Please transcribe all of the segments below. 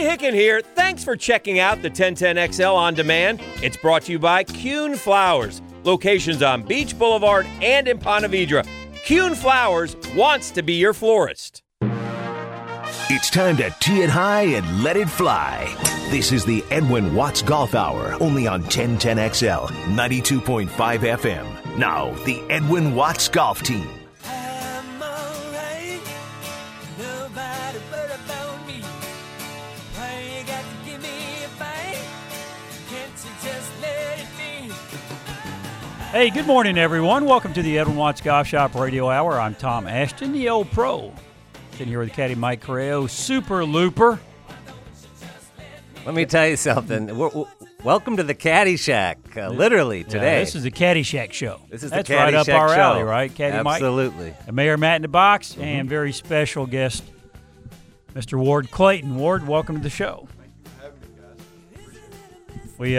Ray Hicken here. Thanks for checking out the 1010XL On Demand. It's brought to you by Kuhn Flowers. Locations on Beach Boulevard and in Ponte Vedra. Kuhn Flowers wants to be your florist. It's time to tee it high and let it fly. This is the Edwin Watts Golf Hour, only on 1010XL, 92.5 FM. Now, the Edwin Watts Golf Team. I'm alright. Nobody but about me. Why you got to give me a fight? Can't you just let it be? Hey, good morning, everyone. Welcome to the Edwin Watts Golf Shop Radio Hour. I'm Tom Ashton, the old pro. Sitting here with caddy Mike Correo, Super Looper. Let me tell you something. Welcome to the Caddy Shack, literally today. Yeah, this is the Caddy Shack show. This is That's the Caddy right Shack up our show. alley, right, Caddy Absolutely. Mike? Absolutely. Mayor Matt in the box and very special guest, Mr. Ward Clayton. Ward, welcome to the show. Thank you for having me, guys. We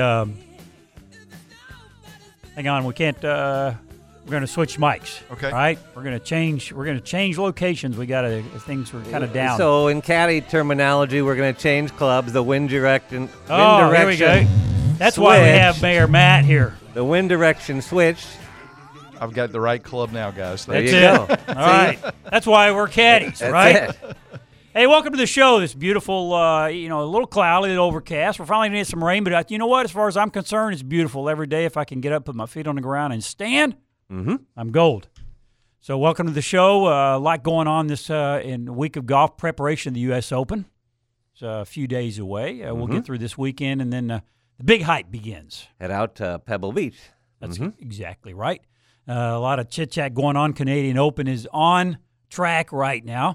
hang on. We can't. We're going to switch mics. Okay. Right. We're going to change locations. We got to. Things were kind of down. So in caddy terminology, we're going to change clubs. The wind direction. Here we go. That's why we have Mayor Matt here. The wind direction switched. I've got the right club now, guys. There That's you it. go. All right. That's why we're caddies, That's right? it. Hey, welcome to the show. This beautiful, a little cloudy, a little overcast. We're finally going to get some rain, but you know what? As far as I'm concerned, it's beautiful every day. If I can get up, put my feet on the ground, and stand, I'm gold. So welcome to the show. A lot going on this in the week of golf preparation of the U.S. Open. It's a few days away. We'll get through this weekend, and then the big hype begins. Head out to Pebble Beach. That's exactly right. A lot of chit-chat going on. Canadian Open is on track right now.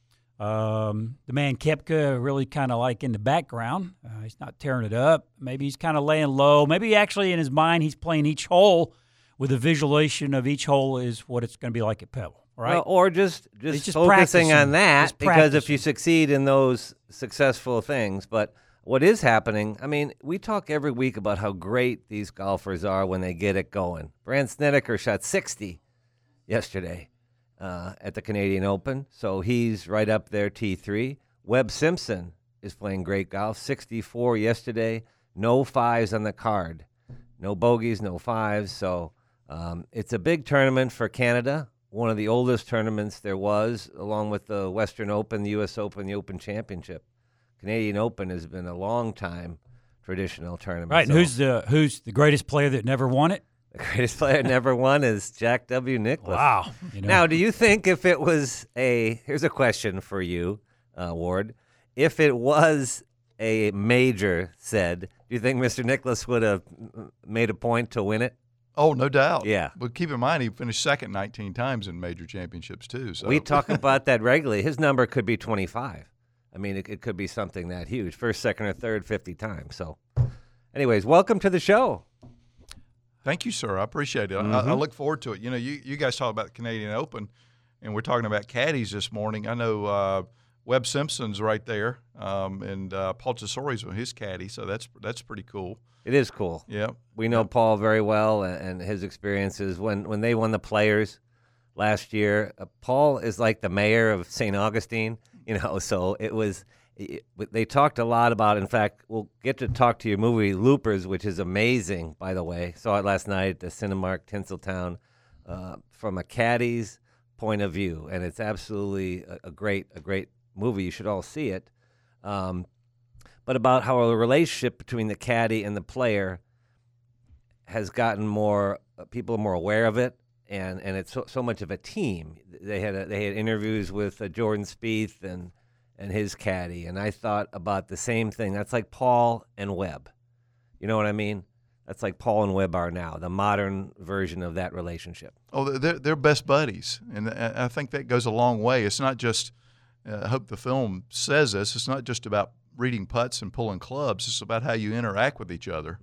The man Koepka really kind of like in the background. He's not tearing it up. Maybe he's kind of laying low. Maybe actually in his mind he's playing each hole with a visualization of each hole is what it's going to be like at Pebble, right? Well, or just He's focusing on that, Just because if practicing. you succeed in those successful things. But what is happening, I mean, we talk every week about how great these golfers are when they get it going. Brandt Snedeker shot 60 yesterday at the Canadian Open, so he's right up there, T3. Webb Simpson is playing great golf, 64 yesterday, no fives on the card. No bogeys, no fives, so it's a big tournament for Canada, one of the oldest tournaments there was, along with the Western Open, the U.S. Open, the Open Championship. Canadian Open has been a long-time traditional tournament. Right, and who's the greatest player that never won it? The greatest player never won is Jack W. Nicklaus. Wow. Now, do you think if it was here's a question for you, Ward. If it was a major said, do you think Mr. Nicklaus would have made a point to win it? Oh, no doubt. Yeah. But keep in mind, he finished second 19 times in major championships, too. So We talk about that regularly. His number could be 25. I mean, it could be something that huge. First, second, or third, 50 times. So, anyways, welcome to the show. Thank you, sir. I appreciate it. I look forward to it. You know, you guys talk about the Canadian Open, and we're talking about caddies this morning. I know Webb Simpson's right there, and Paul Tesori's his caddy, so that's pretty cool. It is cool. Yeah. We know Paul very well and his experiences. When they won the Players last year, Paul is like the mayor of St. Augustine, so it was they talked a lot about, in fact, we'll get to talk to your movie Loopers, which is amazing, by the way. Saw it last night at the Cinemark Tinseltown from a caddy's point of view, and it's absolutely a great movie. You should all see it. But about how a relationship between the caddy and the player has gotten more, people are more aware of it, and it's so much of a team. They had interviews with Jordan Spieth and his caddy, and I thought about the same thing. That's like Paul and Webb. You know what I mean? That's like Paul and Webb are now, the modern version of that relationship. Oh, they're best buddies, and I think that goes a long way. It's not just, I hope the film says this, it's not just about reading putts and pulling clubs. It's about how you interact with each other.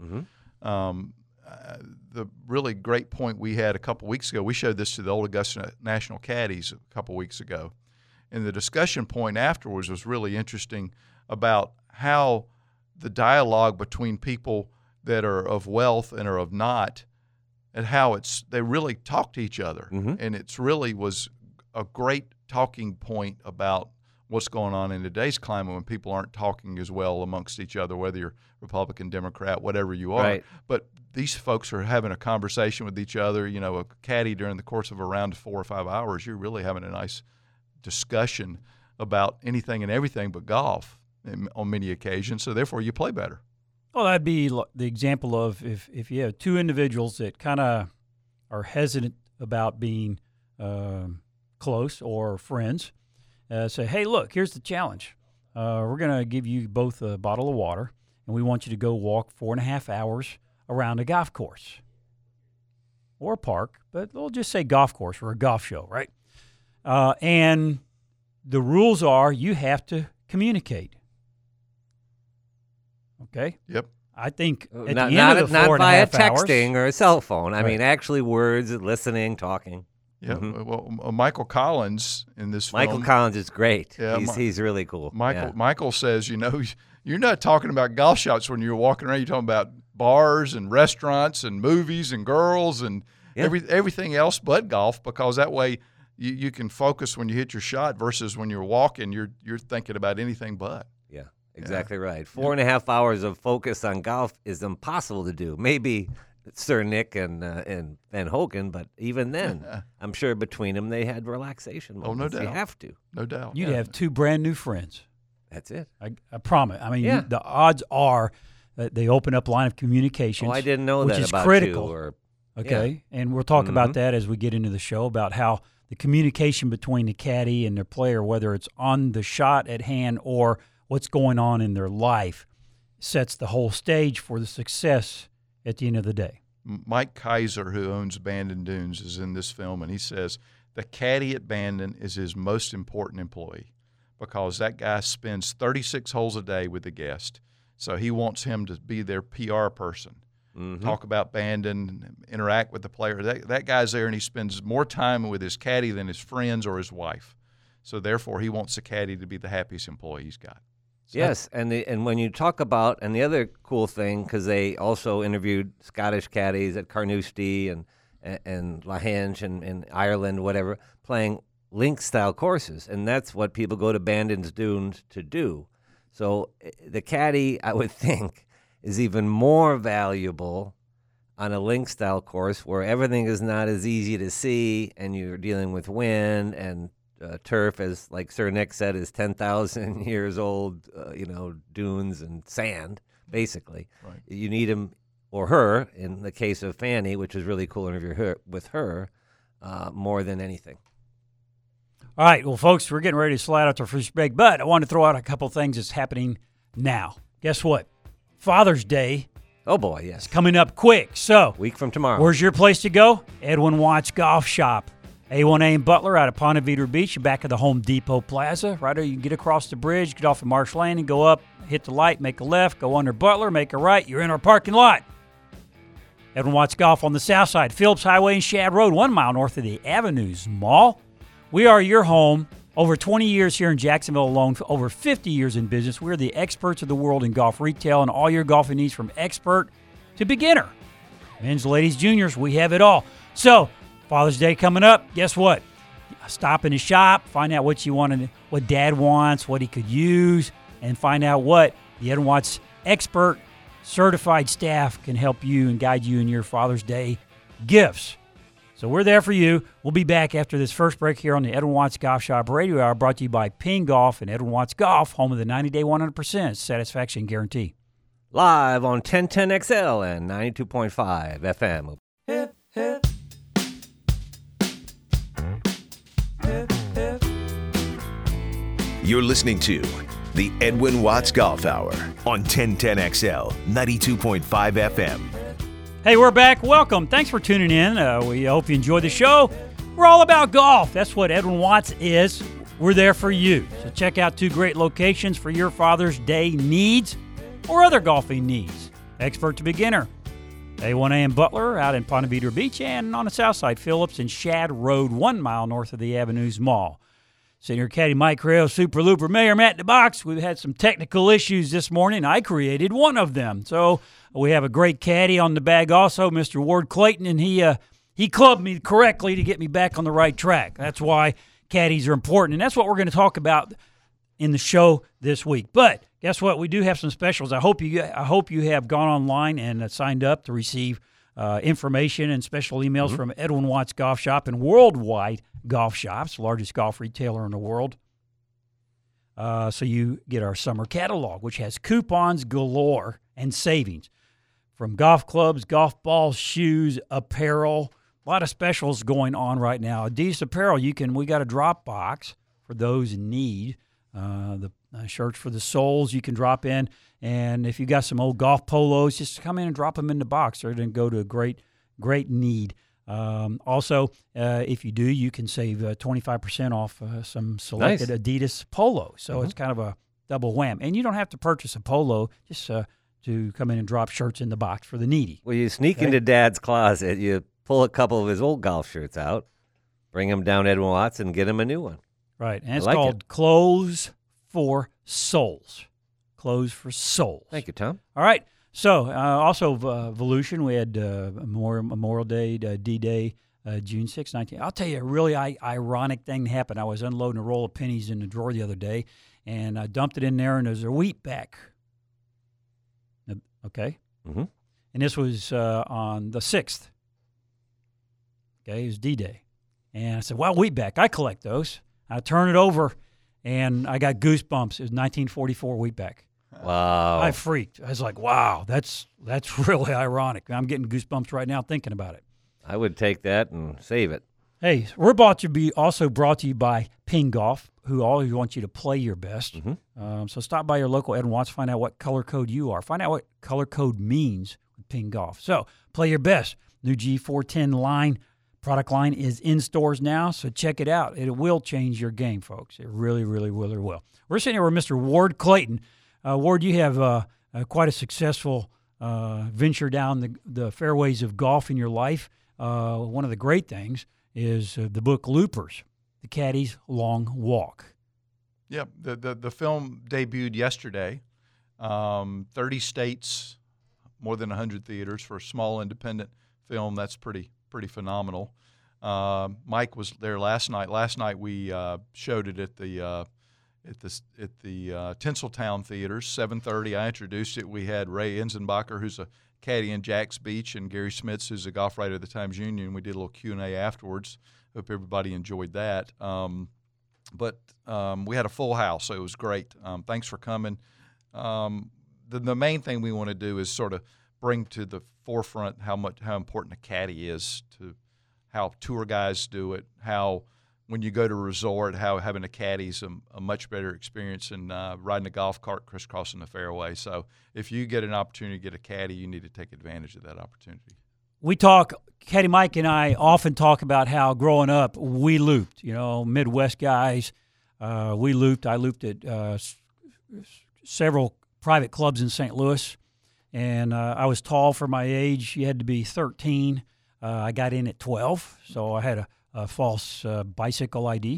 The really great point we had a couple weeks ago, we showed this to the Old Augusta National Caddies a couple weeks ago, and the discussion point afterwards was really interesting about how the dialogue between people that are of wealth and are of not, and how they really talk to each other. And it's really was a great talking point about what's going on in today's climate when people aren't talking as well amongst each other, whether you're Republican, Democrat, whatever you are. Right. But these folks are having a conversation with each other. You know, a caddy during the course of a round of 4 or 5 hours, you're really having a nice discussion about anything and everything but golf on many occasions. So therefore, you play better. Well, that'd be the example of if you have two individuals that kind of are hesitant about being close or friends, say, hey, look, here's the challenge. We're going to give you both a bottle of water, and we want you to go walk 4.5 hours around a golf course or a park, but we'll just say golf course or a golf show, right? And the rules are you have to communicate. Okay? Yep. I think at Not the end of the 4.5 not via hours, texting or a cell phone. I Right. mean, actually words, listening, talking. Yeah. Well, Michael Collins in this Michael film, Collins is great. Yeah, He's really cool. Michael says, you know, you're not talking about golf shots when you're walking around. You're talking about bars and restaurants and movies and girls and everything else but golf, because that way you can focus when you hit your shot versus when you're walking, you're thinking about anything but. Yeah, exactly right. 4.5 hours of focus on golf is impossible to do. Maybe Sir Nick and Van Hogen, but even then, I'm sure between them they had relaxation moments. no doubt. You have to. No doubt. you'd have two brand new friends. That's it. I promise. I mean, Yeah. the odds are that they open up line of communications. Oh, I didn't know which that is about critical. you. Or, Okay, and we'll talk about that as we get into the show about how the communication between the caddy and their player, whether it's on the shot at hand or what's going on in their life, sets the whole stage for the success at the end of the day. Mike Kaiser, who owns Bandon Dunes, is in this film, and he says the caddy at Bandon is his most important employee because that guy spends 36 holes a day with the guest. So he wants him to be their PR person, talk about Bandon, interact with the player. That guy's there, and he spends more time with his caddy than his friends or his wife. So therefore, he wants the caddy to be the happiest employee he's got. Yes, and when you talk about, and the other cool thing, because they also interviewed Scottish caddies at Carnoustie and Lahinch and Ireland, whatever, playing link-style courses, and that's what people go to Bandon's Dunes to do. So the caddy, I would think, is even more valuable on a link-style course where everything is not as easy to see, and you're dealing with wind and turf, as like Sir Nick said, is 10,000 years old, dunes and sand, basically. Right. You need him or her, in the case of Fanny, which is really cool interview with her, more than anything. All right, well, folks, we're getting ready to slide out to our first break, but I want to throw out a couple things that's happening now. Guess what? Father's Day Oh, boy, yes. is coming up quick. So, Week from tomorrow. where's your place to go? Edwin Watts Golf Shop. A1A in Butler out of Ponte Vedra Beach, back of the Home Depot Plaza. Right there, you can get across the bridge, get off at Marsh Landing, go up, hit the light, make a left, go under Butler, make a right. You're in our parking lot. Edwin Watts Golf on the south side, Phillips Highway and Shad Road, 1 mile north of the Avenues Mall. We are your home. Over 20 years here in Jacksonville alone, over 50 years in business. We're the experts of the world in golf retail and all your golfing needs from expert to beginner. Men's, ladies, juniors, we have it all. So, Father's Day coming up. Guess what? Stop in the shop, find out what you want, what Dad wants, what he could use, and find out what the Edwin Watts expert certified staff can help you and guide you in your Father's Day gifts. So we're there for you. We'll be back after this first break here on the Edwin Watts Golf Shop Radio Hour, brought to you by Ping Golf and Edwin Watts Golf, home of the 90-day 100% satisfaction guarantee. Live on 1010XL and 92.5 FM. Hip, hip. Hip, hip. You're listening to the Edwin Watts Golf Hour on 1010XL 92.5 FM. Hey, we're back. Welcome. Thanks for tuning in. We hope you enjoyed the show. We're all about golf. That's what Edwin Watts is. We're there for you. So check out 2 great locations for your Father's Day needs or other golfing needs. Expert to beginner. A1A in Butler out in Ponte Vedra Beach, and on the south side, Phillips and Shad Road, 1 mile north of the Avenues Mall. Senior caddy Mike Rail, Super Looper, Mayor Matt DeBox. We've had some technical issues this morning. I created one of them. So we have a great caddy on the bag also, Mr. Ward Clayton, and he clubbed me correctly to get me back on the right track. That's why caddies are important, and that's what we're going to talk about in the show this week. But guess what? We do have some specials. I hope you have gone online and signed up to receive information and special emails from Edwin Watts Golf Shop and Worldwide Golf Shops, largest golf retailer in the world. So you get our summer catalog, which has coupons galore and savings from golf clubs, golf balls, shoes, apparel. A lot of specials going on right now. Adidas apparel, we got a drop box for those in need. The shirts for the soles you can drop in. And if you got some old golf polos, just come in and drop them in the box. They're going to go to a great need. Also, if you do, you can save 25% off some selected Adidas polos. So it's kind of a double wham. And you don't have to purchase a polo just to come in and drop shirts in the box for the needy. Well, you sneak into Dad's closet, you pull a couple of his old golf shirts out, bring them down to Edwin Watts, and get him a new one. Right, and it's called Clothes for Souls. Clothes for Souls. Thank you, Tom. All right. So, also Volution, we had Memorial Day, D-Day, June 6, 19. I'll tell you a really ironic thing happened. I was unloading a roll of pennies in the drawer the other day, and I dumped it in there, and there's a wheat back. Okay? Mm-hmm. And this was on the 6th. Okay, it was D-Day. And I said, wow, wheat back. I collect those. I turned it over, and I got goosebumps. It was 1944 wheatback. Wow. I freaked. I was like, wow, that's really ironic. I'm getting goosebumps right now thinking about it. I would take that and save it. Hey, we're also brought to you by Ping Golf, who always wants you to play your best. Mm-hmm. So stop by your local Edwin Watts, find out what color code you are. Find out what color code means with Ping Golf. So play your best. New G410 product line is in stores now, so check it out. It will change your game, folks. It really, really, really will. We're sitting here with Mr. Ward Clayton. Ward, you have quite a successful venture down the fairways of golf in your life. One of the great things is the book Loopers, The Caddy's Long Walk. Yeah, the film debuted yesterday. 30 states, more than 100 theaters for a small independent film. That's pretty phenomenal. Mike was there last night. Last night we showed it at the Tinseltown Theaters, 7:30. I introduced it. We had Ray Enzenbacher, who's a caddy in Jack's Beach, and Gary Smits, who's a golf writer at the Times-Union. We did a little Q&A afterwards. Hope everybody enjoyed that. But we had a full house, so it was great. Thanks for coming. The main thing we want to do is sort of bring to the forefront how important a caddy is, to how tour guys do it, how when you go to a resort, how having a caddy is a much better experience than riding a golf cart crisscrossing the fairway. So if you get an opportunity to get a caddy, you need to take advantage of that opportunity. We talk, Caddy Mike and I often talk about how growing up we looped, Midwest guys. We looped. I looped at several private clubs in St. Louis, and I was tall for my age. You had to be 13. I got in at 12, so I had a false bicycle ID.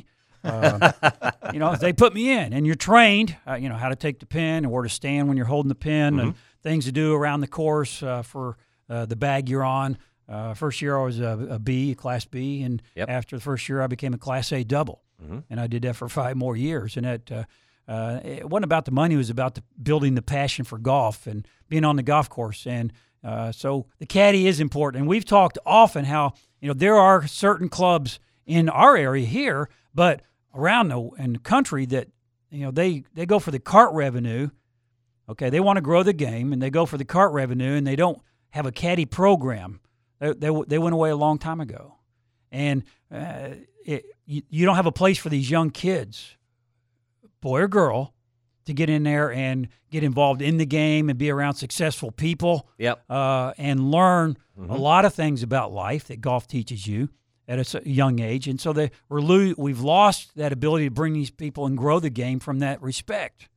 They put me in, and you're trained, how to take the pin and where to stand when you're holding the pin, and things to do around the course for the bag you're on. First year I was a B, Class B, and after the first year I became a Class A double, and I did that for 5 more years. And it wasn't about the money; it was about building the passion for golf and being on the golf course. And so the caddy is important, and we've talked often how there are certain clubs in our area here, but around in the country that they go for the cart revenue. Okay, they want to grow the game, and they go for the cart revenue, and they don't have a caddy program. They went away a long time ago, and you don't have a place for these young kids, boy or girl, to get in there and get involved in the game and be around successful people. And learn a lot of things about life that golf teaches you at a young age. And so we've lost that ability to bring these people and grow the game from that respect.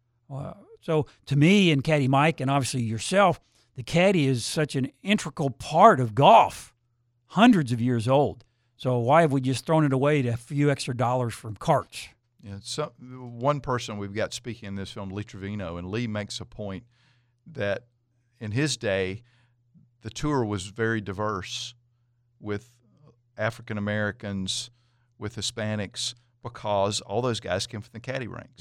So to me and Caddy Mike and obviously yourself, the caddy is such an integral part of golf, hundreds of years old. So why have we just thrown it away to a few extra dollars from carts? Yeah, so one person we've got speaking in this film, Lee Trevino, and Lee makes a point that in his day, the tour was very diverse with African Americans, with Hispanics, because all those guys came from the caddy ranks.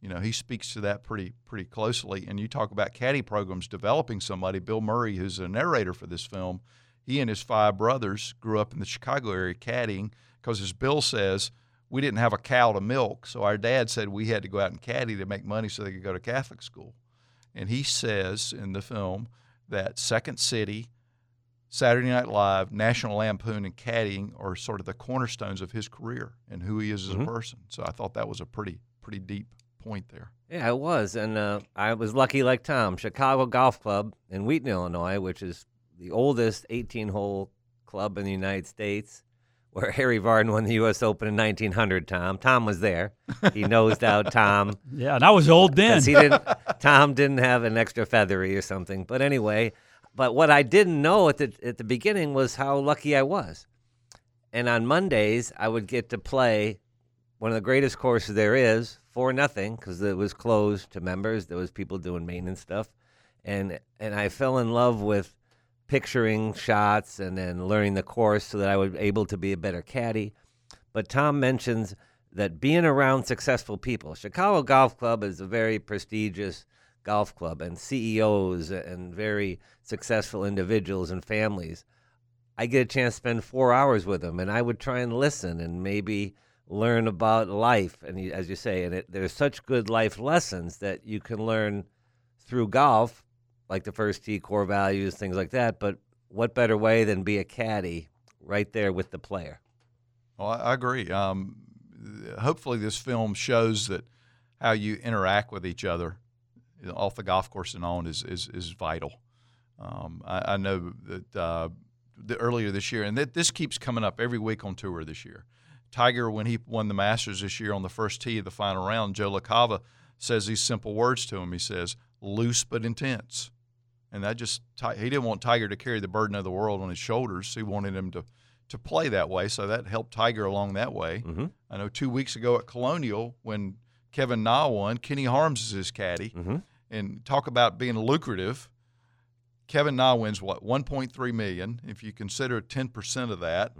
You know, he speaks to that pretty closely. And you talk about caddy programs developing somebody. Bill Murray, who's a narrator for this film, he and his 5 brothers grew up in the Chicago area caddying because, as Bill says, we didn't have a cow to milk. So our dad said we had to go out and caddy to make money so they could go to Catholic school. And he says in the film that Second City, Saturday Night Live, National Lampoon, and caddying are sort of the cornerstones of his career and who he is as a person. So I thought that was a pretty deep point there. Yeah, it was. And I was lucky like Tom. Chicago Golf Club in Wheaton, Illinois, which is the oldest 18-hole club in the United States, where Harry Vardon won the U.S. Open in 1900, Tom. Tom was there. He nosed out Tom. Yeah, and I was old then. Tom didn't have an extra feathery or something. But anyway, but what I didn't know at the beginning was how lucky I was. And on Mondays, I would get to play one of the greatest courses there is, 4-0, because it was closed to members. There was people doing maintenance stuff. And I fell in love with picturing shots and then learning the course so that I was able to be a better caddy. But Tom mentions that being around successful people, Chicago Golf Club is a very prestigious golf club, and CEOs and very successful individuals and families. I get a chance to spend 4 hours with them, and I would try and listen and maybe learn about life. And as you say, and there's such good life lessons that you can learn through golf, like the first tee, core values, things like that. But what better way than be a caddy right there with the player? Well, I agree. Hopefully this film shows that how you interact with each other off the golf course and on is vital. I know that earlier this year, and this keeps coming up every week on tour this year, Tiger, when he won the Masters this year on the first tee of the final round, Joe LaCava says these simple words to him. He says, loose but intense. And that he didn't want Tiger to carry the burden of the world on his shoulders. He wanted him to play that way, so that helped Tiger along that way. Mm-hmm. I know 2 weeks ago at Colonial, when Kevin Na won, Kenny Harms is his caddy. Mm-hmm. And talk about being lucrative. Kevin Na wins, $1.3 million. If you consider 10% of that,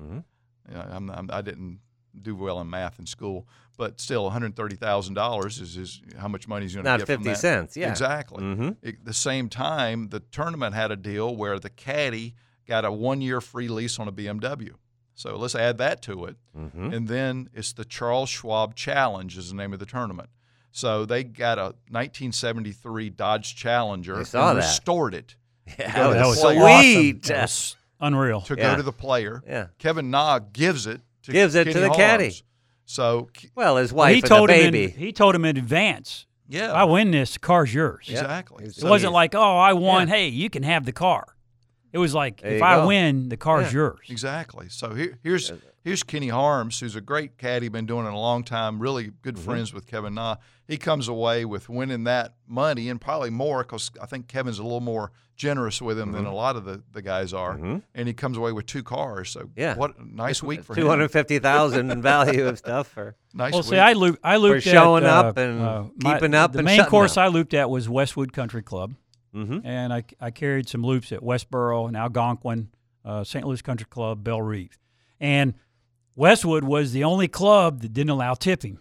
I didn't do well in math in school, but still $130,000 is how much money he's going to get from that. Not 50 cents, yeah. Exactly. Mm-hmm. At the same time, the tournament had a deal where the caddy got a 1-year free lease on a BMW. So let's add that to it. Mm-hmm. And then it's the Charles Schwab Challenge is the name of the tournament. So they got a 1973 Dodge Challenger and restored it. Yeah, that was sweet. Awesome. That was unreal. To go to the player. Yeah. Kevin Na gives it to the caddy. So, well, his wife and the baby. He told him in advance. Yeah. If I win this, the car's yours. Exactly. It wasn't like, oh, I won. Yeah. Hey, you can have the car. It was like, if I win, the car's yours. Exactly. So here's Kenny Harms, who's a great caddy, been doing it a long time, really good friends with Kevin Na. He comes away with winning that money and probably more because I think Kevin's a little more generous with him than a lot of the guys are. Mm-hmm. And he comes away with 2 cars. So what a nice week for him. $250,000 in value of stuff. Nice week. See, I looped for showing up and keeping up. The main course I looped at was Westwood Country Club. Mm-hmm. And I carried some loops at Westboro and Algonquin, St. Louis Country Club, Belle Reve. And Westwood was the only club that didn't allow tipping.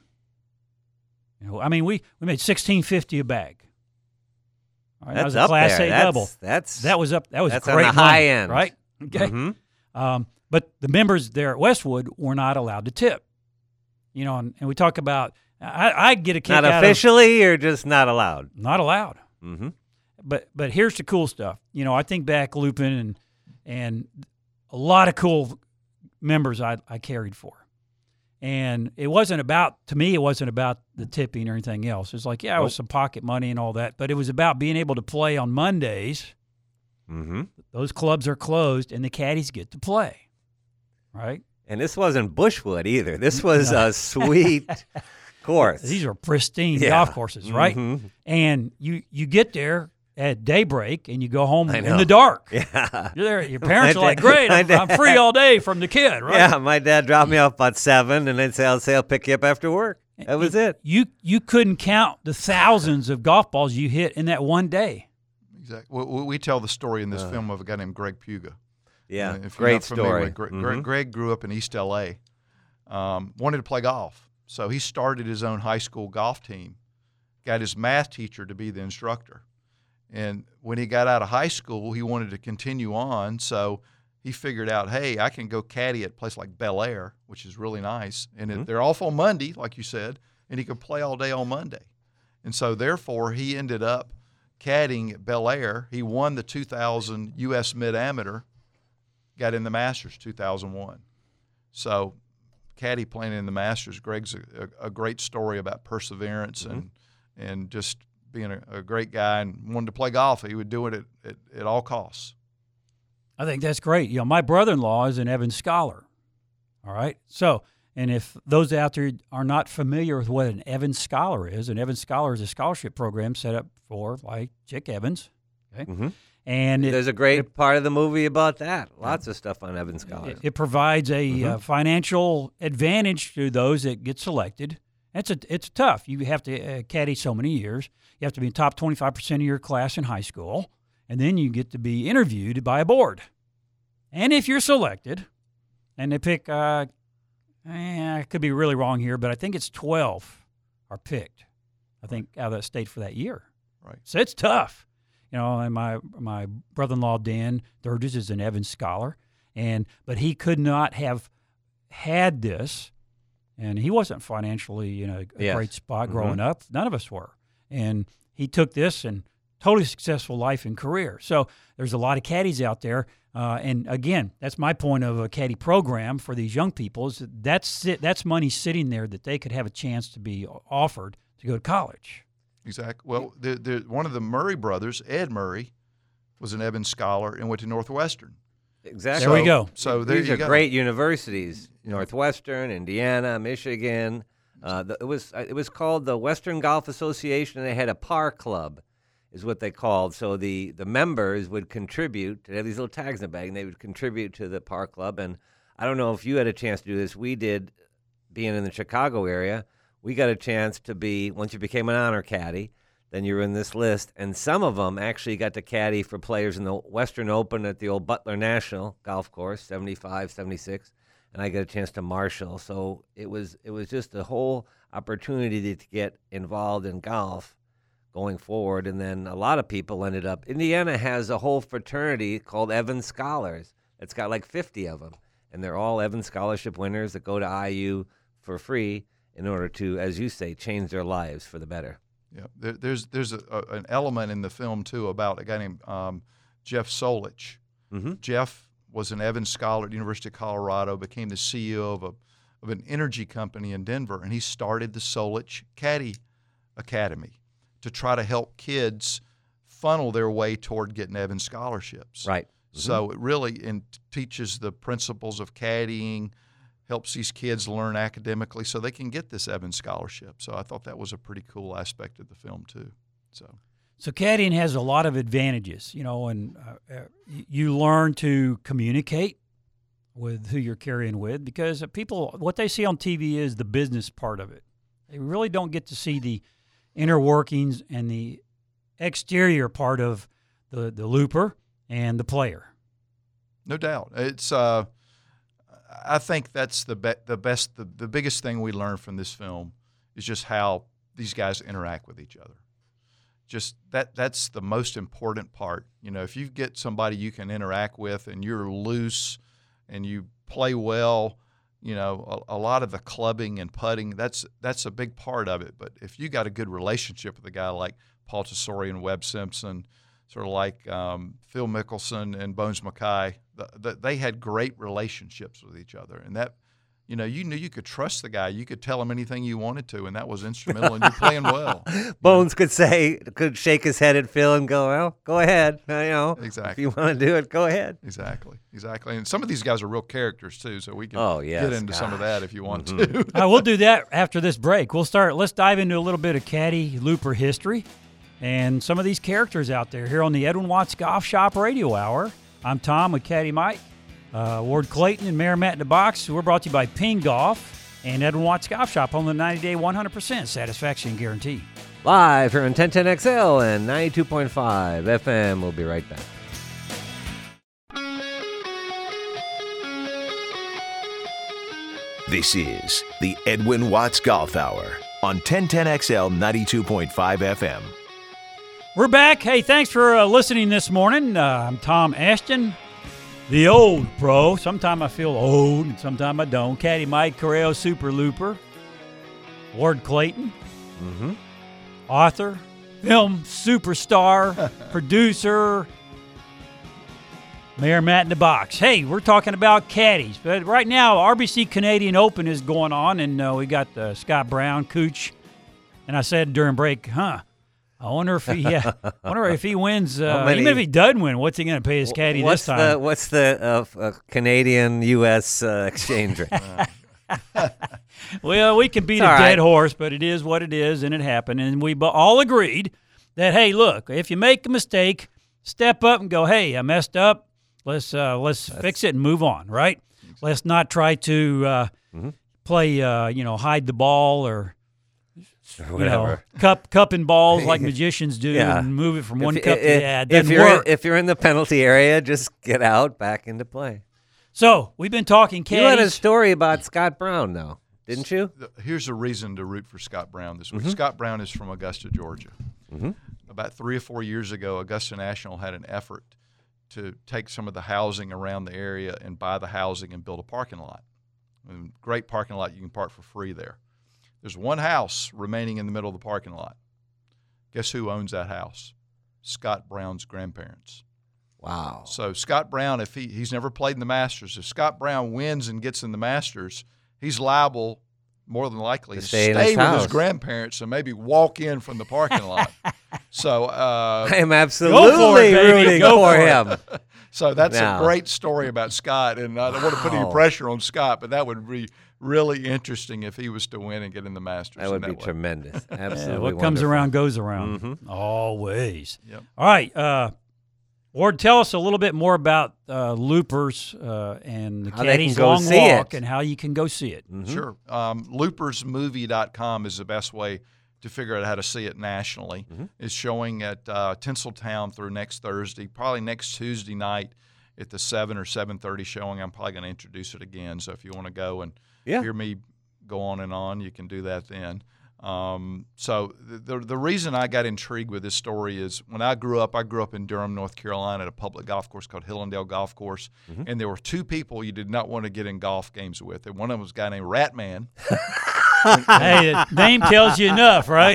I mean, we made $16.50 a bag. All right, that was a Class A double. That was great on the money, high end, right? Okay. Mm-hmm. But the members there at Westwood were not allowed to tip. And we talk about I get a kick out of not officially or just not allowed. Not allowed. Mm-hmm. But here's the cool stuff. I think back looping and a lot of cool members I carried for. And it wasn't about the tipping or anything else. It's like, it was some pocket money and all that, but it was about being able to play on Mondays. Mm-hmm. Those clubs are closed and the caddies get to play, right? And this wasn't Bushwood either. This was a sweet course. These are pristine golf courses, right? Mm-hmm. And you get there at daybreak and you go home in the dark. Yeah. You're there, your parents are like, great, I'm free all day from the kid, right? Yeah, my dad dropped me off about 7 and they'd say, I'll pick you up after work. That was it. You couldn't count the thousands of golf balls you hit in that one day. Exactly. We tell the story in this film of a guy named Greg Puga. Yeah, great story. Greg grew up in East L.A., wanted to play golf. So he started his own high school golf team got his math teacher to be the instructor. And when he got out of high school, he wanted to continue on, so he figured out, hey, I can go caddy at a place like Bel Air, which is really nice, and they're off on Monday, like you said, and he could play all day on Monday. And so, therefore, he ended up caddying at Bel Air. He won the 2000 U.S. Mid-Amateur, got in the Masters 2001. So, caddy playing in the Masters, Greg's a great story about perseverance and just being a great guy and wanted to play golf. He would do it at all costs. I think that's great. You know, my brother-in-law is an Evans Scholar. All right. So, and if those out there are not familiar with what an Evans Scholar is, an Evans Scholar is a scholarship program set up for like Chick Evans. Okay. And there's a great part of the movie about that. Lots of stuff on Evans Scholars. It provides a financial advantage to those that get selected. It's tough. You have to caddy so many years. You have to be in top 25% of your class in high school, and then you get to be interviewed by a board. And if you're selected, and they pick, I could be really wrong here, but I think it's 12 are picked, I think, out of the state for that year. Right. So it's tough. You know, and my brother-in-law, Dan Durges, is an Evans Scholar, but he could not have had this, and he wasn't financially in a great spot growing up. None of us were. And he took this and totally successful life and career. So there's a lot of caddies out there. And again, that's my point of a caddy program for these young people is that's money sitting there that they could have a chance to be offered to go to college. Exactly. Well, one of the Murray brothers, Ed Murray, was an Evans Scholar and went to Northwestern. Exactly. There we go. So there These you are go. great universities: Northwestern, Indiana, Michigan. It was called the Western Golf Association, and they had a par club, is what they called. So the members would contribute. They have these little tags in the bag, and they would contribute to the par club. And I don't know if you had a chance to do this. We did, being in the Chicago area. We got a chance to be, once you became an honor caddy, then you were in this list. And some of them actually got to caddy for players in the Western Open at the old Butler National Golf Course, 75, 76. And I got a chance to marshal. So it was just a whole opportunity to get involved in golf going forward. And then a lot of people ended up, Indiana has a whole fraternity called Evans Scholars. It's got like 50 of them. And they're all Evans Scholarship winners that go to IU for free in order to, as you say, change their lives for the better. Yeah, there's an element in the film, too, about a guy named Jeff Solich. Jeff was an Evans Scholar at the University of Colorado, became the CEO of an energy company in Denver, and he started the Solich Caddy Academy to try to help kids funnel their way toward getting Evans scholarships. Right. So it really teaches the principles of caddying, helps these kids learn academically so they can get this Evans scholarship. So I thought that was a pretty cool aspect of the film too. So caddying has a lot of advantages, and you learn to communicate with who you're carrying with because people, what they see on TV is the business part of it. They really don't get to see the inner workings and the exterior part of the looper and the player. No doubt. It's I think that's the biggest thing we learned from this film is just how these guys interact with each other. Just that's the most important part. If you get somebody you can interact with and you're loose and you play well, a lot of the clubbing and putting, that's a big part of it. But if you got a good relationship with a guy like Paul Tesori and Webb Simpson, sort of like Phil Mickelson and Bones Mackay, they had great relationships with each other. And that, you knew you could trust the guy. You could tell him anything you wanted to, and that was instrumental in you playing well. Bones could shake his head at Phil and go, well, go ahead. Exactly. If you want to do it, go ahead. Exactly. And some of these guys are real characters, too, so we can get into some of that if you want to. We'll do that after this break. Let's dive into a little bit of caddy looper history and some of these characters out there here on the Edwin Watts Golf Shop Radio Hour. I'm Tom with Caddy Mike, Ward Clayton, and Mayor Matt in the Box. We're brought to you by Ping Golf and Edwin Watts Golf Shop on the 90-day 100% satisfaction guarantee. Live here on 1010XL and 92.5 FM. We'll be right back. This is the Edwin Watts Golf Hour on 1010XL 92.5 FM. We're back. Hey, thanks for listening this morning. I'm Tom Ashton, the old pro. Sometimes I feel old and sometimes I don't. Caddy Mike Correo, Super Looper. Ward Clayton, author, film superstar, producer, Mayor Matt in the Box. Hey, we're talking about caddies. But right now, RBC Canadian Open is going on, and we got Scott Brown, Cooch. And I said during break, I wonder if he wins. Even if he doesn't win, what's he going to pay his caddy this time? What's the Canadian-U.S. exchange rate? Well, we can beat a dead horse, but it is what it is, and it happened. And we all agreed that, hey, look, if you make a mistake, step up and go, hey, I messed up. Let's fix it and move on, right? Let's not try to play, hide the ball or whatever. Cup and balls like magicians do and move it from one cup to the other. If you're in the penalty area, just get out, back into play. So we've been talking caddies. You had a story about Scott Brown, though, didn't you? Here's a reason to root for Scott Brown this week. Scott Brown is from Augusta, Georgia. About 3 or 4 years ago, Augusta National had an effort to take some of the housing around the area and buy the housing and build a parking lot. Great parking lot. You can park for free there. There's one house remaining in the middle of the parking lot. Guess who owns that house? Scott Brown's grandparents. Wow. So Scott Brown, if he's never played in the Masters, if Scott Brown wins and gets in the Masters, he's liable, more than likely, to stay with his grandparents and maybe walk in from the parking lot. So I am absolutely rooting for him. So that's a great story about Scott, and I don't want to put any pressure on Scott, but that would be really interesting if he was to win and get in the Masters. That would be tremendous. Absolutely. What comes around goes around. Always. Yep. All right. Ward, tell us a little bit more about Loopers and the Caddy's Long Walk and how you can go see it. Sure. Loopersmovie.com is the best way to figure out how to see it nationally. It's showing at Tinseltown through next Thursday, probably next Tuesday night at the 7 or 7:30 showing. I'm probably going to introduce it again. So if you want to go and hear me go on and on, you can do that then. So the reason I got intrigued with this story is when I grew up in Durham, North Carolina at a public golf course called Hillendale Golf Course. And there were two people you did not want to get in golf games with. And one of them was a guy named Ratman. Hey, the name tells you enough, right?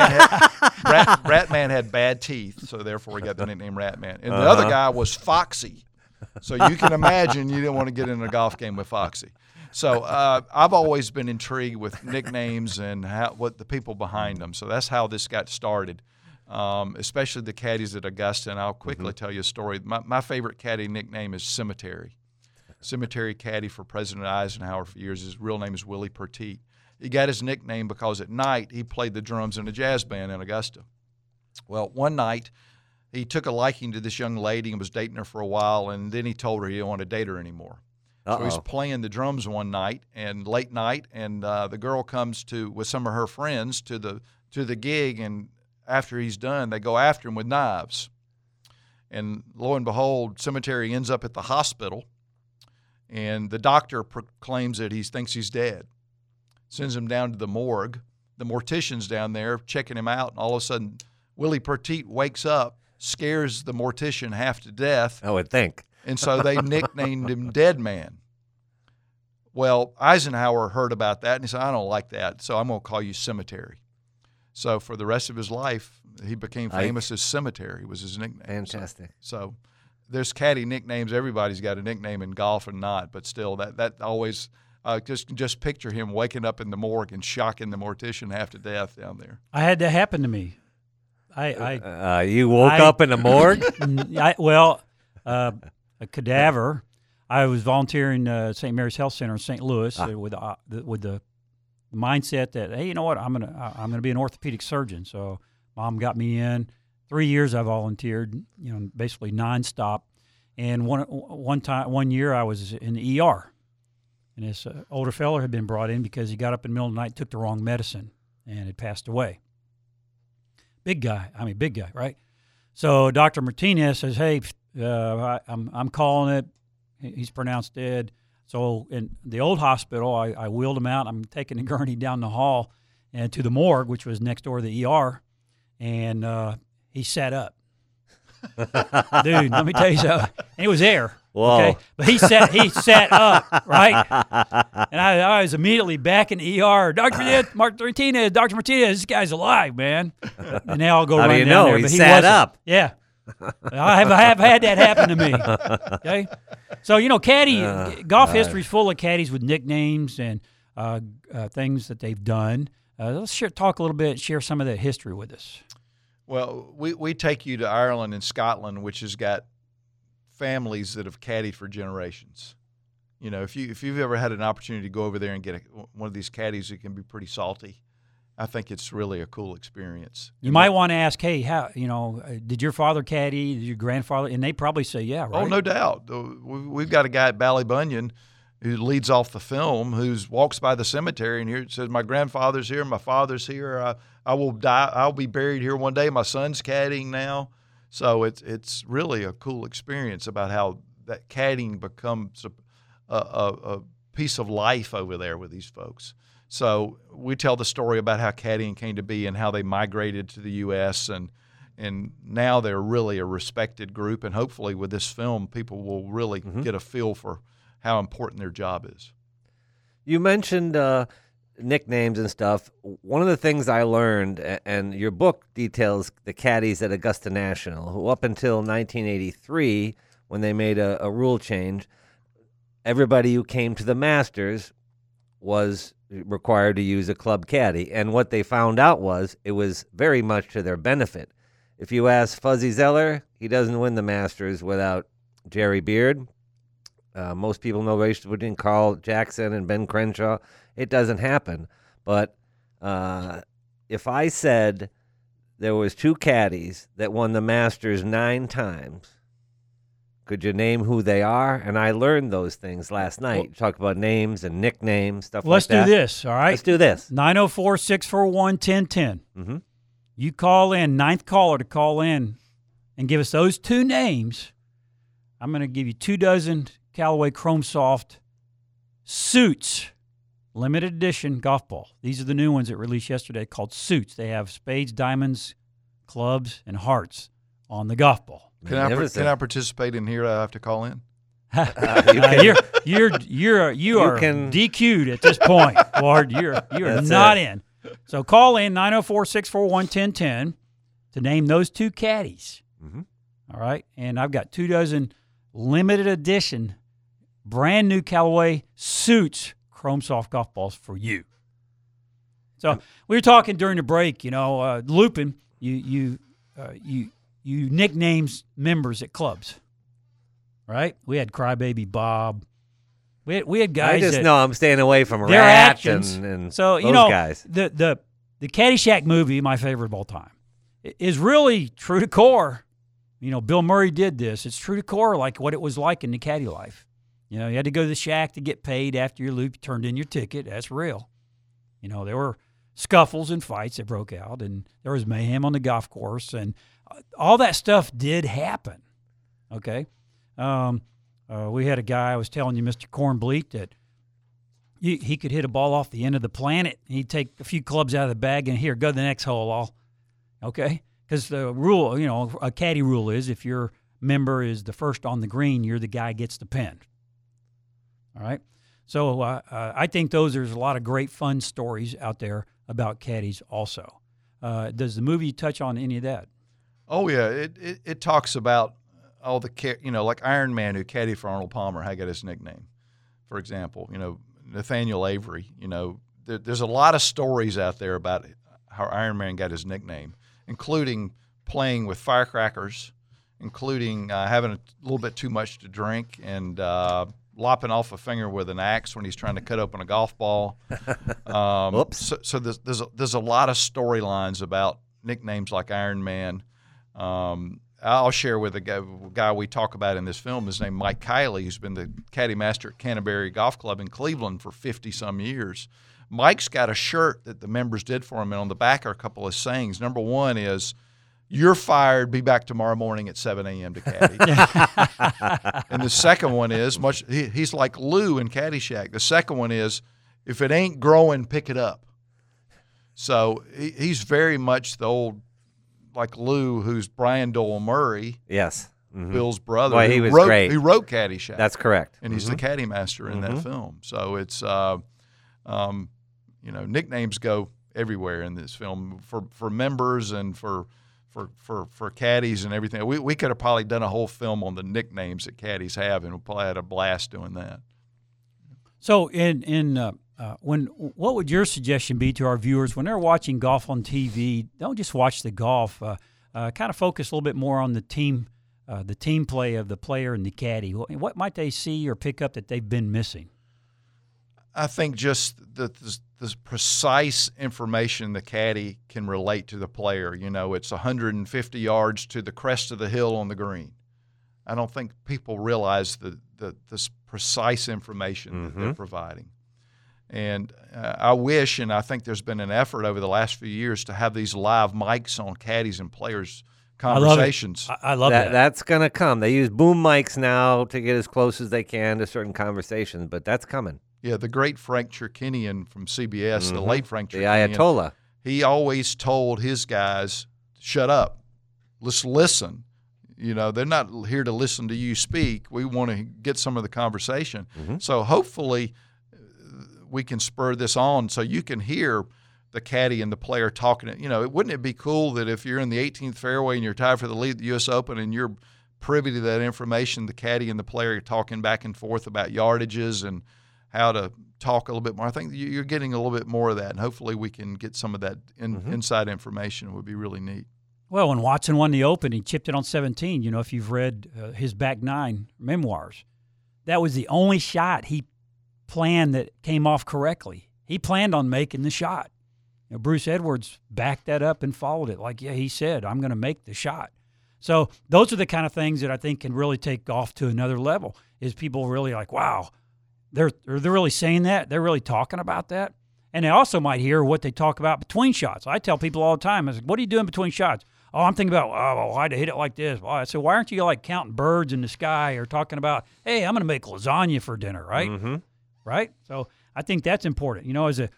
Ratman had bad teeth, so therefore he got the nickname Ratman. And the other guy was Foxy. So you can imagine you didn't want to get in a golf game with Foxy. So I've always been intrigued with nicknames and what the people behind them. So that's how this got started, especially the caddies at Augusta. And I'll quickly tell you a story. My favorite caddy nickname is Cemetery. Cemetery caddy for President Eisenhower for years. His real name is Willie Pertete. He got his nickname because at night he played the drums in a jazz band in Augusta. Well, one night he took a liking to this young lady and was dating her for a while, and then he told her he didn't want to date her anymore. So he's playing the drums one night and late night, and the girl comes with some of her friends to the gig, and after he's done, they go after him with knives. And lo and behold, Cemetery ends up at the hospital, and the doctor proclaims that he thinks he's dead. Sends him down to the morgue. The mortician's down there checking him out, and all of a sudden, Willie Pertete wakes up, scares the mortician half to death. I would think. And so they nicknamed him Dead Man. Well, Eisenhower heard about that, and he said, I don't like that, so I'm going to call you Cemetery. So for the rest of his life, he became famous as Cemetery was his nickname. Fantastic. So there's caddy nicknames. Everybody's got a nickname in golf and not, but still that always just picture him waking up in the morgue and shocking the mortician half to death down there. I had that happen to me. You woke up in the morgue? A cadaver. I was volunteering at St. Mary's Health Center in St. Louis with the mindset that, hey, you know what, I'm gonna be an orthopedic surgeon. So Mom got me in. 3 years I volunteered, basically nonstop. And one year I was in the ER, and this older fellow had been brought in because he got up in the middle of the night, took the wrong medicine, and had passed away. Big guy, right? So Dr. Martinez says, hey, I'm calling it. He's pronounced dead. So in the old hospital, I wheeled him out. I'm taking the gurney down the hall, and to the morgue, which was next door to the ER, and he sat up. Dude, let me tell you something. And it was air. Whoa. Okay? But he sat up, right? And I was immediately back in the ER. Dr. Martinez, this guy's alive, man. And they all go How do running you down know? there. He But sat wasn't. up. Yeah. I have had that happen to me. Okay? So, golf history is full of caddies with nicknames and things that they've done. Let's talk a little bit, share some of that history with us. Well, we take you to Ireland and Scotland, which has got families that have caddied for generations. If you've ever had an opportunity to go over there and get one of these caddies, it can be pretty salty. I think it's really a cool experience. You might want to ask, hey, how did your father caddy? Did your grandfather? And they probably say, yeah, right. Oh, no doubt. We've got a guy at Ballybunion who leads off the film, who walks by the cemetery and here says, "My grandfather's here, my father's here. I will die. I'll be buried here one day. My son's caddying now." So it's really a cool experience about how that caddying becomes a piece of life over there with these folks. So we tell the story about how caddying came to be and how they migrated to the U.S. and now they're really a respected group. And hopefully with this film, people will really get a feel for how important their job is. You mentioned nicknames and stuff. One of the things I learned, and your book details the caddies at Augusta National, who up until 1983, when they made a rule change, everybody who came to the Masters was required to use a club caddy. And what they found out was it was very much to their benefit. If you ask Fuzzy Zeller, he doesn't win the Masters without Jerry Beard. Most people know race between Carl Jackson and Ben Crenshaw. It doesn't happen. But if I said there was two caddies that won the Masters 9 times, could you name who they are? And I learned those things last night. Talk about names and nicknames, stuff like that. Let's do this, all right? Let's do this. 904-641-1010. Mm-hmm. You call in, 9th caller to call in and give us those two names. I'm going to give you 24 Callaway Chrome Soft Suits, limited edition golf ball. These are the new ones that released yesterday called Suits. They have spades, diamonds, clubs, and hearts on the golf ball. Can I participate in here? I have to call in. You are DQ'd at this point, Ward. You are not in. So call in 904-641-1010 to name those two caddies. Mm-hmm. All right, and I've got 24 limited edition, brand new Callaway Suits Chrome Soft golf balls for you. So we were talking during the break. Lupin, you nicknames members at clubs, right? We had Crybaby Bob. We had guys. I just know I'm staying away from their Rat actions. and so those guys. The Caddyshack movie, my favorite of all time, is really true to core. Bill Murray did this. It's true to core, like what it was like in the caddy life. You had to go to the shack to get paid after your loop. You turned in your ticket. That's real. There were scuffles and fights that broke out, and there was mayhem on the golf course, and all that stuff did happen. Okay. We had a guy, I was telling you, Mr. Cornbleet, that he could hit a ball off the end of the planet. He'd take a few clubs out of the bag and here, go to the next hole. Okay? Because the rule, a caddy rule is if your member is the first on the green, you're the guy who gets the pin. All right? So I think there's a lot of great fun stories out there about caddies also. Does the movie touch on any of that? Oh, yeah. It talks about all the, like Iron Man, who caddied for Arnold Palmer, how he got his nickname, for example. Nathaniel Avery. There's a lot of stories out there about how Iron Man got his nickname, including playing with firecrackers, including having a little bit too much to drink, and lopping off a finger with an axe when he's trying to cut open a golf ball. Whoops. So there's a lot of storylines about nicknames like Iron Man. I'll share with a guy we talk about in this film. His name Mike Kiley, who's been the caddy master at Canterbury Golf Club in Cleveland for 50-some years. Mike's got a shirt that the members did for him, and on the back are a couple of sayings. Number one is, "You're fired. Be back tomorrow morning at 7 a.m. to caddy." And the second one is, he's like Lou in Caddyshack. The second one is, "If it ain't growing, pick it up." So he's very much the old, like Lou, who's Brian Doyle Murray, Yes. Bill's brother. Boy, he was great. He wrote Caddyshack. That's correct. And he's the caddy master in that film. So it's, nicknames go everywhere in this film for members and for caddies and everything. We could have probably done a whole film on the nicknames that caddies have, and we probably had a blast doing that. So, what would your suggestion be to our viewers when they're watching golf on TV? Don't just watch the golf. Kind of focus a little bit more on the team play of the player and the caddy. What might they see or pick up that they've been missing? I think just the precise information the caddy can relate to the player. It's 150 yards to the crest of the hill on the green. I don't think people realize this precise information that they're providing. And I wish, and I think there's been an effort over the last few years to have these live mics on caddies and players' conversations. I love that. That's going to come. They use boom mics now to get as close as they can to certain conversations, but that's coming. Yeah, the great Frank Cherkinian from CBS, the late Frank The Cherkinian. Ayatollah. He always told his guys, shut up. Let's listen. They're not here to listen to you speak. We want to get some of the conversation. So hopefully we can spur this on so you can hear the caddy and the player talking. Wouldn't it be cool that if you're in the 18th fairway and you're tied for the lead at the U.S. Open and you're privy to that information, the caddy and the player are talking back and forth about yardages and how to talk a little bit more. I think you're getting a little bit more of that, and hopefully we can get some of that inside information. It would be really neat. Well, when Watson won the Open, he chipped it on 17. If you've read his back nine memoirs, that was the only shot he planned that came off correctly. He planned on making the shot. Bruce Edwards backed that up and followed it. Like, yeah, he said, I'm going to make the shot. So those are the kind of things that I think can really take golf to another level, is people really like, wow, they're really saying that. They're really talking about that. And they also might hear what they talk about between shots. I tell people all the time, I say, what are you doing between shots? Oh, I'm thinking about, why'd I hit it like this? I said, why aren't you like counting birds in the sky or talking about, hey, I'm going to make lasagna for dinner, right? Right? So I think that's important.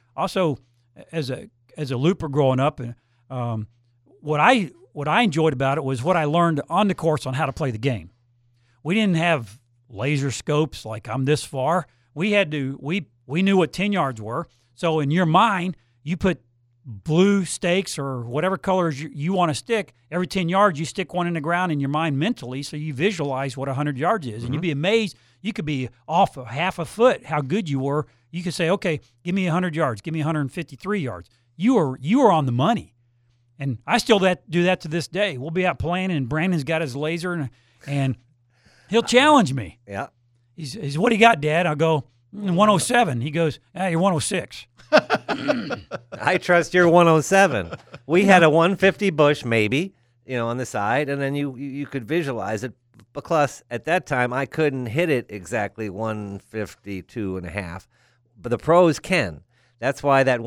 As a looper growing up, and what I enjoyed about it was what I learned on the course on how to play the game. We didn't have laser scopes like I'm this far. We knew what 10 yards were. So in your mind, you put blue stakes or whatever colors you want to stick. Every 10 yards, you stick one in the ground in your mind mentally, so you visualize what 100 yards is. And you'd be amazed. You could be off half a foot how good you were. You could say, okay, give me 100 yards. Give me 153 yards. You are on the money. And I still do that to this day. We'll be out playing, and Brandon's got his laser, and he'll challenge me. Yeah. He's what do you got, Dad? I'll go, 107. He goes, you're 106. I trust your 107. We had a 150 bush maybe, on the side, and then you could visualize it. Plus, at that time, I couldn't hit it exactly 152 and a half, but the pros can. That's why that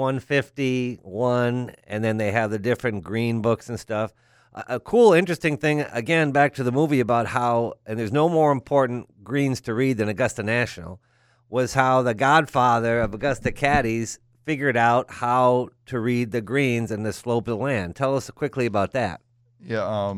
151, and then they have the different green books and stuff. A cool, interesting thing, again, back to the movie about how, and there's no more important greens to read than Augusta National, was how the godfather of Augusta Caddies figured out how to read the greens and the slope of the land. Tell us quickly about that. Yeah,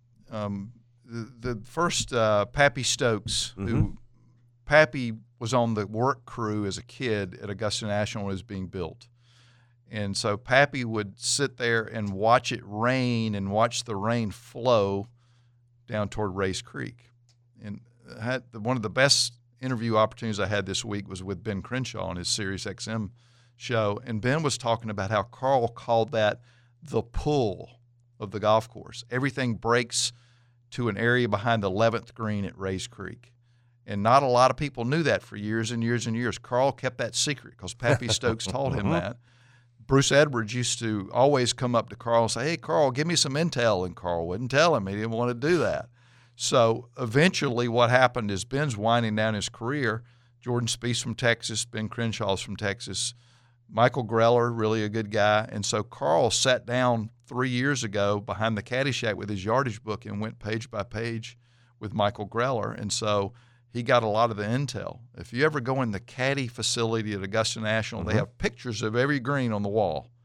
the first Pappy Stokes, who Pappy was on the work crew as a kid at Augusta National when it was being built. And so Pappy would sit there and watch it rain and watch the rain flow down toward Race Creek. And one of the best interview opportunities I had this week was with Ben Crenshaw on his Sirius XM show. And Ben was talking about how Carl called that the pull of the golf course. Everything breaks to an area behind the 11th green at Race Creek. And not a lot of people knew that for years and years and years. Carl kept that secret because Pappy Stokes told him that. Bruce Edwards used to always come up to Carl and say, hey, Carl, give me some intel. And Carl wouldn't tell him. He didn't want to do that. So eventually what happened is Ben's winding down his career. Jordan Spieth's from Texas. Ben Crenshaw's from Texas. Michael Greller, really a good guy. And so Carl sat down 3 years ago behind the Caddyshack with his yardage book and went page by page with Michael Greller. And so he got a lot of the intel. If you ever go in the caddy facility at Augusta National, they have pictures of every green on the wall.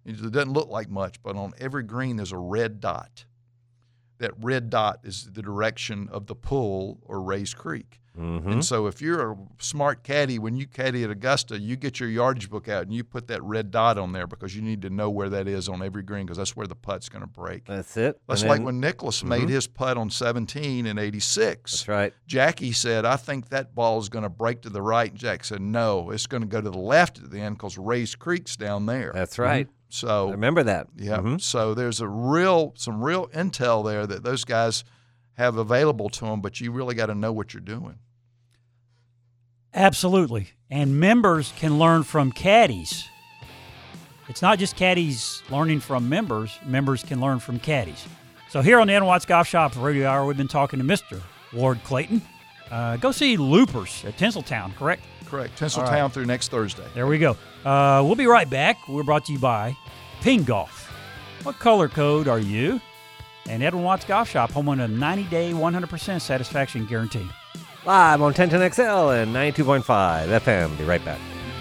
It doesn't look like much, but on every green there's a red dot. That red dot is the direction of the pull or raised creek. And so if you're a smart caddy, when you caddy at Augusta, you get your yardage book out and you put that red dot on there because you need to know where that is on every green because that's where the putt's going to break. That's it. That's like when Nicklaus made his putt on 17 in 86. That's right. Jackie said, I think that ball is going to break to the right. And Jack said, no, it's going to go to the left at the end because Raised Creek's down there. That's right. So I remember that. Yeah. So there's some real intel there that those guys have available to them, but you really got to know what you're doing. Absolutely. And members can learn from caddies. It's not just caddies learning from members. Members can learn from caddies. So here on the Edwin Watts Golf Shop Radio Hour, we've been talking to Mr. Ward Clayton. Go see Loopers at Tinseltown, correct? Correct. Tinseltown through next Thursday. There we go. We'll be right back. We're brought to you by Ping Golf. What color code are you? And Edwin Watts Golf Shop, home on a 90-day, 100% satisfaction guarantee. Live on 1010XL and 92.5 FM. Be right back.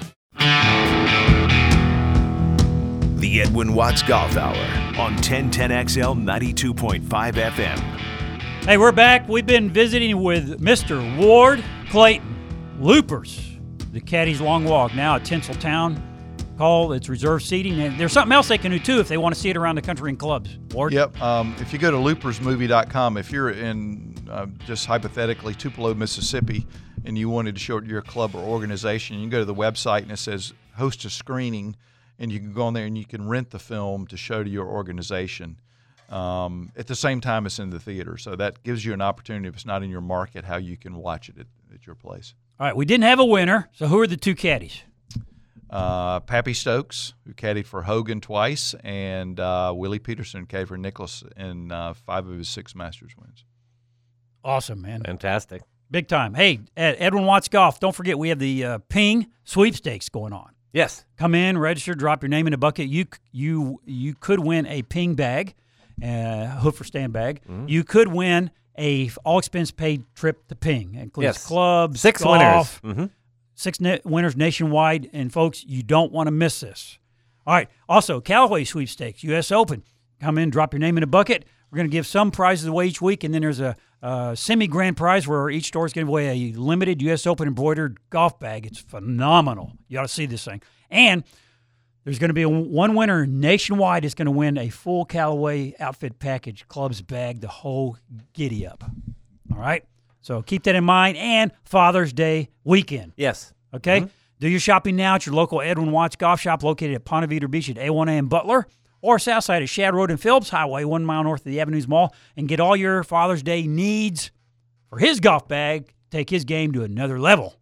The Edwin Watts Golf Hour on 1010XL 92.5 FM. Hey, we're back. We've been visiting with Mr. Ward Clayton. Loopers, the Caddy's Long Walk, now at Tinseltown. Call, it's reserved seating. And there's something else they can do, too, if they want to see it around the country in clubs. Ward? Yep. If you go to loopersmovie.com, if you're in, just hypothetically, Tupelo, Mississippi, and you wanted to show it to your club or organization, you can go to the website and it says host a screening, and you can go on there and you can rent the film to show to your organization. At the same time it's in the theater. So that gives you an opportunity, if it's not in your market, how you can watch it at your place. All right, we didn't have a winner, so who are the two caddies? Pappy Stokes, who caddied for Hogan twice, and Willie Peterson caddied for Nicklaus in 5 of his 6 Masters wins. Awesome, man. Fantastic. Big time. Hey, at Edwin Watts Golf, don't forget we have the Ping sweepstakes going on. Yes. Come in, register, drop your name in a bucket. You could win a Ping bag, hook for stand bag. You could win a all expense paid trip to Ping. It includes clubs, 6 golf, winners. 6 winners nationwide. And folks, you don't want to miss this. All right. Also, Callaway sweepstakes, U.S. Open. Come in, drop your name in a bucket. We're going to give some prizes away each week, and then there's a semi-grand prize where each store is giving away a limited U.S. Open embroidered golf bag. It's phenomenal. You ought to see this thing. And there's going to be one winner nationwide is going to win a full Callaway outfit package, clubs, bag, the whole giddy-up. All right? So keep that in mind. And Father's Day weekend. Yes. Okay? Do your shopping now at your local Edwin Watts Golf Shop located at Ponte Vedra Beach at A1A in Butler, or Southside at Shad Road and Phillips Highway, 1 mile north of the Avenues Mall, and get all your Father's Day needs for his golf bag. Take his game to another level.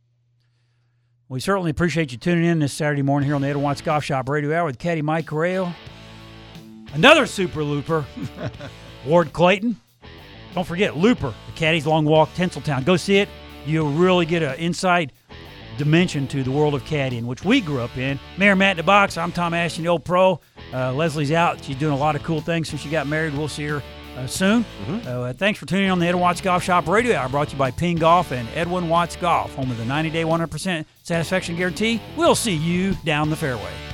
We certainly appreciate you tuning in this Saturday morning here on the Edwin Watts Golf Shop Radio Hour with Caddy Mike Correo. Another super looper, Ward Clayton. Don't forget, Looper, the Caddy's Long Walk, Tinseltown. Go see it. You'll really get an inside dimension to the world of caddying, which we grew up in. Mayor Matt in the box. I'm Tom Ashton, the old pro. Leslie's out. She's doing a lot of cool things since she got married. We'll see her soon. Thanks for tuning in on the Edwin Watts Golf Shop Radio Hour, brought to you by Ping Golf and Edwin Watts Golf, home of the 90-day 100% satisfaction guarantee. We'll see you down the fairway.